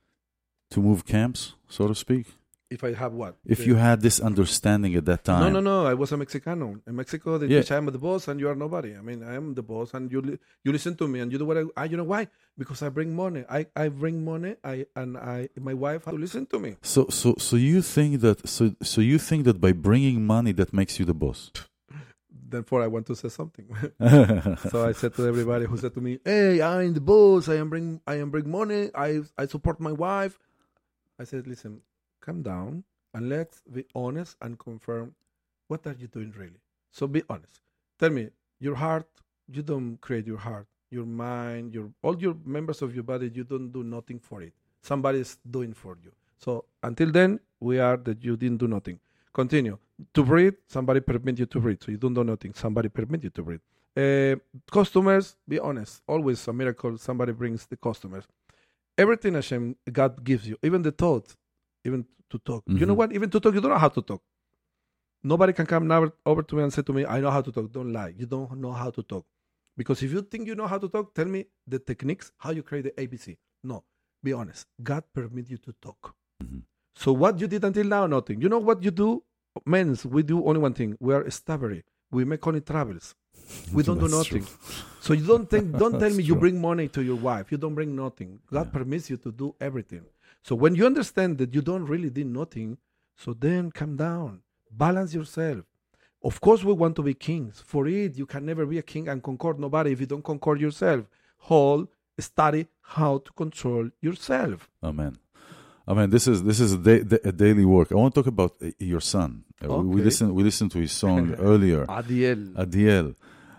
to move camps, so to speak? If I have what? If The- you had this understanding at that time, No, no, no. I was a Mexicano. In Mexico, they Yeah. teach I am the boss and you are nobody. I mean, I am the boss and you li- you listen to me and you do what I, I. You know why? Because I bring money. I, I bring money. I and I my wife has to listen to me. So so so you think that so so you think that by bringing money that makes you the boss? therefore I want to say something. So I said to everybody who said to me, "Hey, I'm the boss. I am bring I am bring money. I I support my wife." I said, "Listen, calm down and let's be honest and confirm what are you doing really. So be honest. Tell me, your heart. You don't create your heart, your mind, your all your members of your body. You don't do nothing for it. Somebody is doing for you. So until then, we are that you didn't do nothing. Continue to breathe. Somebody permit you to breathe. So you don't do nothing. Somebody permit you to breathe. Uh, customers, be honest. Always a miracle. Somebody brings the customers. Everything Hashem, God gives you, even the thought, even to talk. Mm-hmm. You know what? Even to talk, you don't know how to talk. Nobody can come now over to me and say to me, "I know how to talk." Don't lie. You don't know how to talk. Because if you think you know how to talk, tell me the techniques, how you create the A B C. No, be honest. God permit you to talk. Mm-hmm. So what you did until now, nothing. You know what you do? Men, we do only one thing. We are stubborn. We make only troubles. We don't do nothing. True. So you don't think, don't tell me you bring money to your wife. You don't bring nothing. God yeah. permits you to do everything. So when you understand that you don't really do nothing, so then calm down. Balance yourself. Of course, we want to be kings. For it, you can never be a king and conquer nobody if you don't conquer yourself. Hold, study how to control yourself. Amen. Amen. This is this is a, da- a daily work. I want to talk about uh, your son. Uh, okay. We listened we listened to his song earlier. Adiel. Adiel.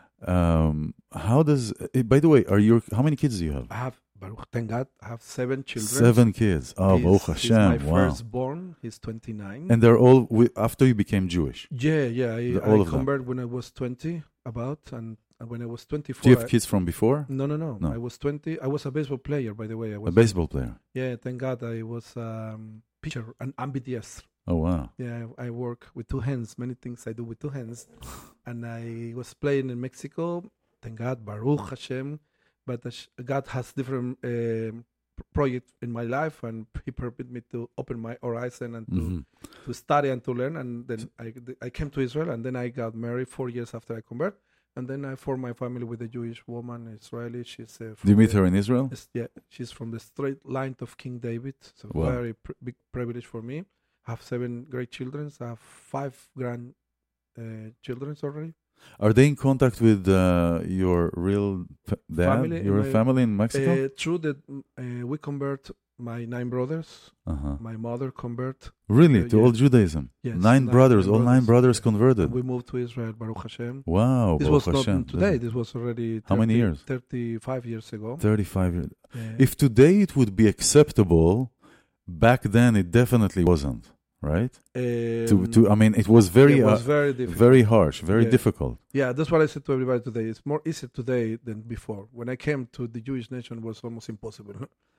Um, how does? Uh, by the way, are your how many kids do you have? I have. Baruch, thank God, I have seven children. Seven kids. Oh, Baruch Hashem. He's my wow. firstborn. He's twenty-nine. And they're all wi- after you became Jewish. Yeah, yeah. I, all I of converted when I was twenty, about, and when I was twenty-four. Do you have I, kids from before? No, no, no, no. I was twenty. I was a baseball player, by the way. I was a baseball player. Yeah, thank God, I was um, pitcher, an ambidextrous. Oh wow. Yeah, I, I work with two hands. Many things I do with two hands, and I was playing in Mexico. Thank God, Baruch Hashem. But God has different uh, projects in my life, and He permitted me to open my horizon and to, mm-hmm. to study and to learn. And then I, I came to Israel, and then I got married four years after I converted. And then I formed my family with a Jewish woman, Israeli. She's uh, Did you meet the, her in Israel? Yeah, she's from the straight line of King David. So wow. very pr- big privilege for me. I have seven great children. I have five grand uh, children already. Are they in contact with uh, your real f- dad, family your my, family in Mexico? Uh, true that uh, we convert my nine brothers. Uh-huh. My mother convert. Really? Uh, to yeah. all Judaism? Yes. Nine, nine brothers, nine all brothers. nine brothers converted. And we moved to Israel, Baruch Hashem. Wow, This Baruch was Hashem. not today, this was already thirty, how many years? thirty-five years ago. thirty-five years. Yeah. If today it would be acceptable, back then it definitely wasn't. Right? Um, to, to, I mean, it was very, it was uh, very, difficult. very harsh, very yeah. difficult. Yeah, that's what I said to everybody today. It's more easy today than before. When I came to the Jewish nation, it was almost impossible.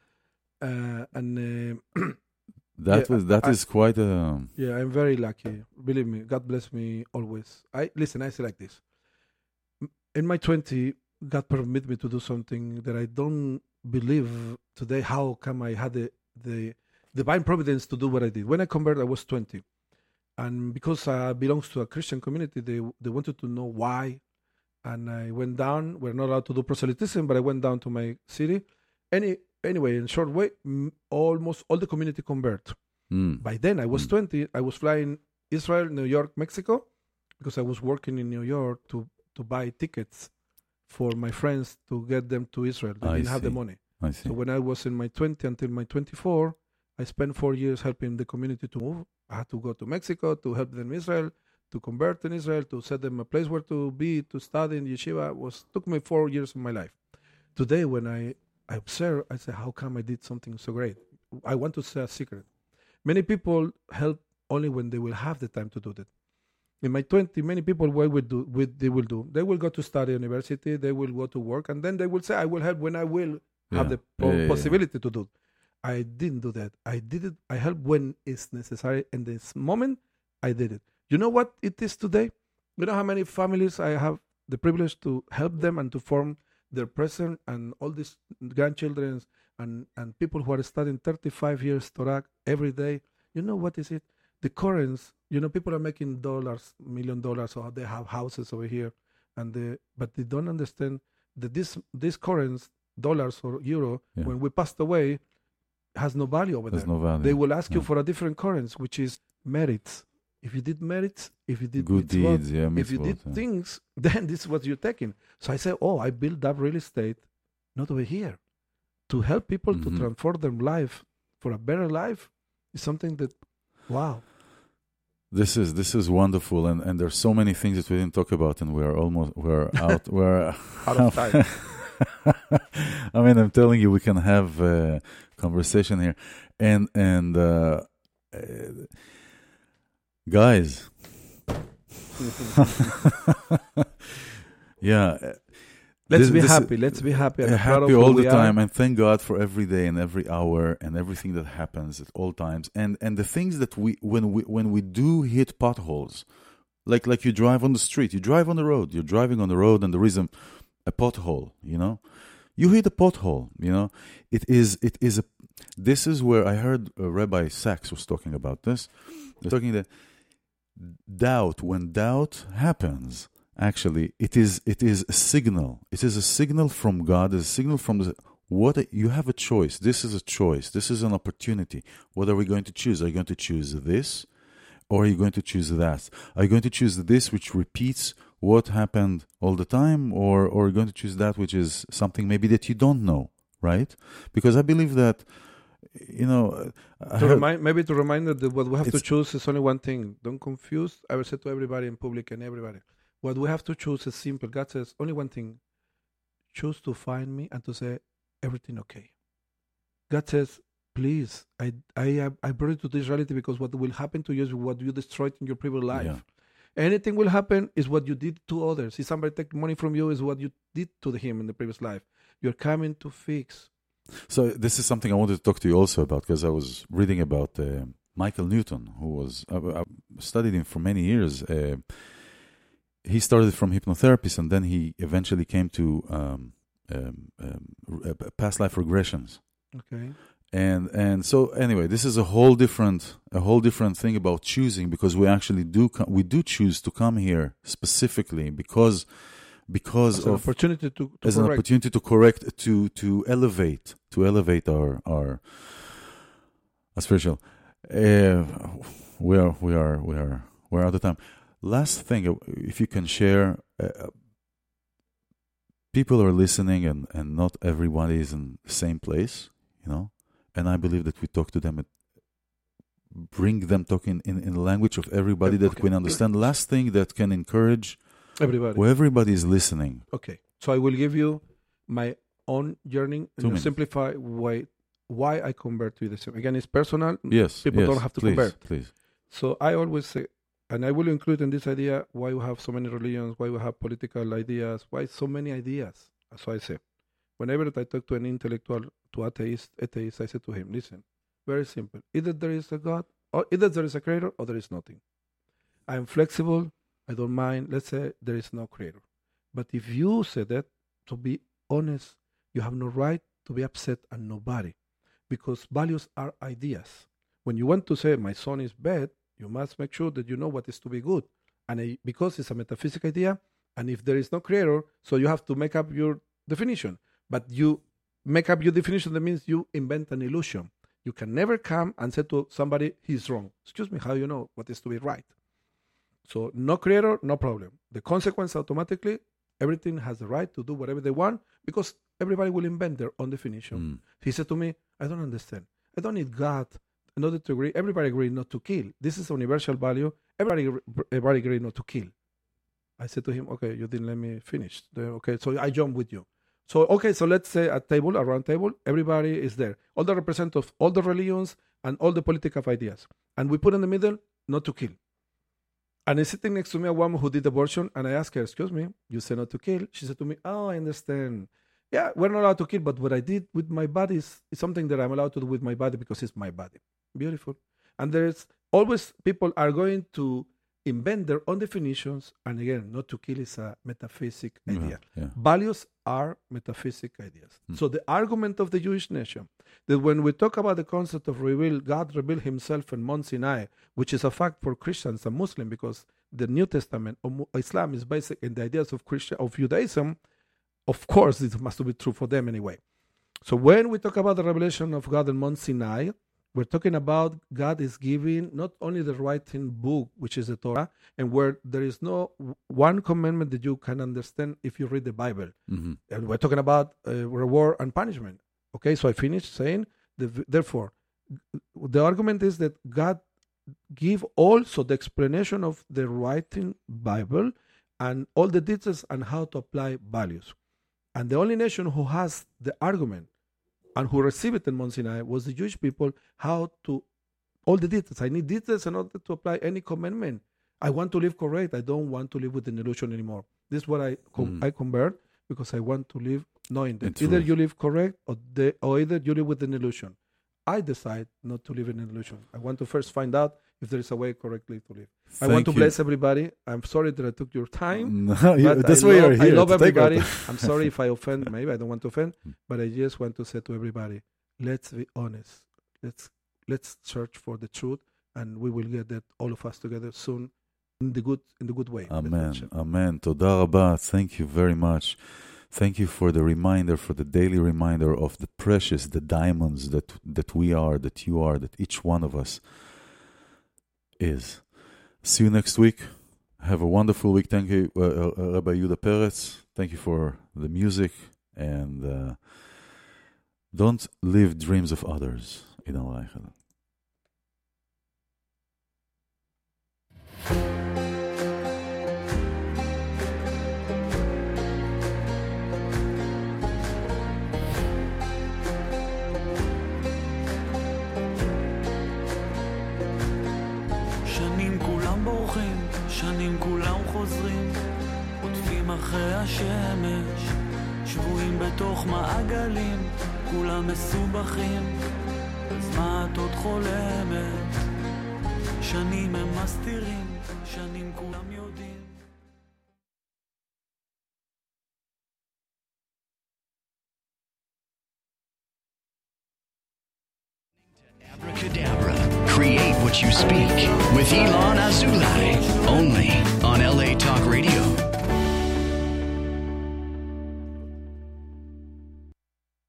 Uh, and uh, that yeah, was that I, is quite a. Yeah, I'm very lucky. Believe me, God bless me always. I listen. I say like this. In my twenty, God permitted me to do something that I don't believe today. How come I had the the divine providence to do what I did? When I converted, I was twenty. And because I belongs to a Christian community, they they wanted to know why. And I went down. We're not allowed to do proselytism, but I went down to my city. Any Anyway, in short way, m- almost all the community convert. Mm. By then, I was mm. twenty. I was flying Israel, New York, Mexico, because I was working in New York to, to buy tickets for my friends to get them to Israel. They I didn't see. have the money. I see. So when I was in my twenty until my twenty-four, I spent four years helping the community to move. I had to go to Mexico to help them in Israel, to convert in Israel, to set them a place where to be, to study in yeshiva. It was took me four years of my life. Today, when I, I observe, I say, how come I did something so great? I want to say a secret. Many people help only when they will have the time to do that. In my twenty, many people, what will do, what they will do, they will go to study university, they will go to work, and then they will say, I will help when I will yeah. have the po- yeah, yeah, possibility yeah. to do it. I didn't do that. I did it. I help when it's necessary. In this moment, I did it. You know what it is today? You know how many families I have the privilege to help them and to form their present, and all these grandchildren and, and people who are studying thirty-five years Torah every day. You know what is it? The currents, you know, people are making dollars, million dollars, or they have houses over here, and they, but they don't understand that this this currents, dollars or euro, yeah. when we passed away, has no value over There's there. no value. They will ask yeah. you for a different currency, which is merits. If you did merits, if you did Good mitzvot, deeds, yeah, if you did mitzvot, yeah. things, then this is what you're taking. So I say, oh, I built up real estate, not over here, to help people Mhm. to transform their life for a better life is something that, wow. This is this is wonderful, and, and there's so many things that we didn't talk about, and we're almost we're out we're Out of time. I mean, I'm telling you, we can have a conversation here, and and uh, uh, guys, yeah. uh, Let's this- be this- happy. Let's be happy. and uh, proud of happy who all we the are. time, and thank God for every day and every hour and everything that happens at all times, and and the things that we when we when we do hit potholes, like like you drive on the street, you drive on the road, you're driving on the road, and there is a, a pothole, you know, you hit a pothole, you know, it is it is a. This is where I heard uh, Rabbi Sachs was talking about this, They're talking that doubt when doubt happens. Actually, it is it is a signal. It is a signal from God. It's a signal from the what you have a choice. This is a choice. This is an opportunity. What are we going to choose? Are you going to choose this, or are you going to choose that? Are you going to choose this, which repeats what happened all the time, or or are you going to choose that, which is something maybe that you don't know, right? Because I believe that, you know, I To heard- remind, maybe to remind that what we have to It's- choose is only one thing. Don't confuse. I will say to everybody in public and everybody, what we have to choose is simple. God says only one thing. Choose to find me and to say everything okay. God says, please, I I I brought you to this reality because what will happen to you is what you destroyed in your previous life. Yeah. Anything will happen is what you did to others. If somebody take money from you, is what you did to him in the previous life. You're coming to fix. So this is something I wanted to talk to you also about, because I was reading about uh, Michael Newton, who was I, I studied him for many years. Uh, he started from hypnotherapist, and then he eventually came to um, um, um, r- uh, past life regressions. Okay. And and so anyway, this is a whole different a whole different thing about choosing, because we actually do co- we do choose to come here specifically because because As an of opportunity to, to as an correct. opportunity to correct, to to elevate, to elevate our our, our spiritual. Uh, we are we are we are we're out of time. Last thing, uh, if you can share, uh, people are listening, and and not everybody is in the same place, you know. And I believe that we talk to them, and bring them talking in in the language of everybody that Okay. can understand. Last thing that can encourage Everybody. where everybody is listening. Okay. So I will give you my own journey and Two to minutes. simplify why why I convert to Judaism. Again, it's personal. Yes, People yes, don't have to please, convert. Please. So I always say, and I will include in this idea why we have so many religions, why we have political ideas, why so many ideas. So I say, whenever I talk to an intellectual, to atheist, atheist, I say to him, listen, very simple. Either there is a God, or either there is a creator, or there is nothing. I am flexible. I don't mind. Let's say there is no creator. But if you say that, to be honest, you have no right to be upset at nobody, because values are ideas. When you want to say my son is bad, you must make sure that you know what is to be good. And I, because it's a metaphysical idea, and if there is no creator, so you have to make up your definition. But you make up your definition, that means you invent an illusion. You can never come and say to somebody, he's wrong. Excuse me, how you know what is to be right? So no creator, no problem. The consequence automatically, everything has the right to do whatever they want, because everybody will invent their own definition. Mm. He said to me, I don't understand. I don't need God in order to agree. Everybody agree not to kill. This is a universal value. Everybody, everybody agree not to kill. I said to him, okay, you didn't let me finish. The- Okay, so I jump with you. So, okay, so let's say a table, a round table, everybody is there. All the representatives of all the religions and all the political ideas. And we put in the middle, not to kill. And is sitting next to me a woman who did abortion, and I asked her, excuse me, you said not to kill. She said to me, oh, I understand. Yeah, we're not allowed to kill, but what I did with my body is, is something that I'm allowed to do with my body because it's my body. Beautiful. And there's always people are going to invent their own definitions, and again, not to kill is a metaphysic Yeah, idea. yeah. Values are metaphysic ideas. Mm. So the argument of the Jewish nation, that when we talk about the concept of reveal, God revealed himself in Mount Sinai, which is a fact for Christians and Muslims, because the New Testament of Mu- Islam is based in the ideas of Christian of Judaism. Of course, it must be true for them anyway. So when we talk about the revelation of God in Mount Sinai, We're talking about God is giving not only the writing book, which is the Torah, and where there is no one commandment that you can understand if you read the Bible. Mm-hmm. And we're talking about uh, reward and punishment. Okay, so I finished saying, the, therefore, the argument is that God give also the explanation of the writing Bible and all the details on how to apply values. And the only nation who has the argument and who received it in Mount Sinai was the Jewish people, how to, all the details. I need details in order to apply any commandment. I want to live correct. I don't want to live with an illusion anymore. This is what I com- Mm. I convert because I want to live knowing that In either truth. you live correct or, the, or either you live with an illusion. I decide not to live in an illusion. I want to first find out if there is a way correctly to live. I want Thank to you. bless everybody. I'm sorry that I took your time. No, you- But that's I why love, you're here. I love to take our everybody. time. I'm sorry if I offend. Maybe I don't want to offend, but I just want to say to everybody, let's be honest. Let's let's search for the truth, and we will get that all of us together soon in the good in the good way. with Amen. friendship. Amen. Toda rabba. Thank you very much. Thank you for the reminder, for the daily reminder of the precious, the diamonds that that we are, that you are, that each one of us is. See you next week. Have a wonderful week. Thank you, uh, uh, Rabbi Yehuda Peretz. Thank you for the music. And uh, don't live dreams of others. In our life. שנים כולם בורחים, שנים כולם חוזרים, עוטפים אחרי השמש, שבויים בתוך מעגלים, כולם מסובכים, אז מה את עוד חולמת? שנים הם מסתירים, שנים כולם יודעים. Abracadabra. Create what you speak with Elon Azulay. Only on L A Talk Radio.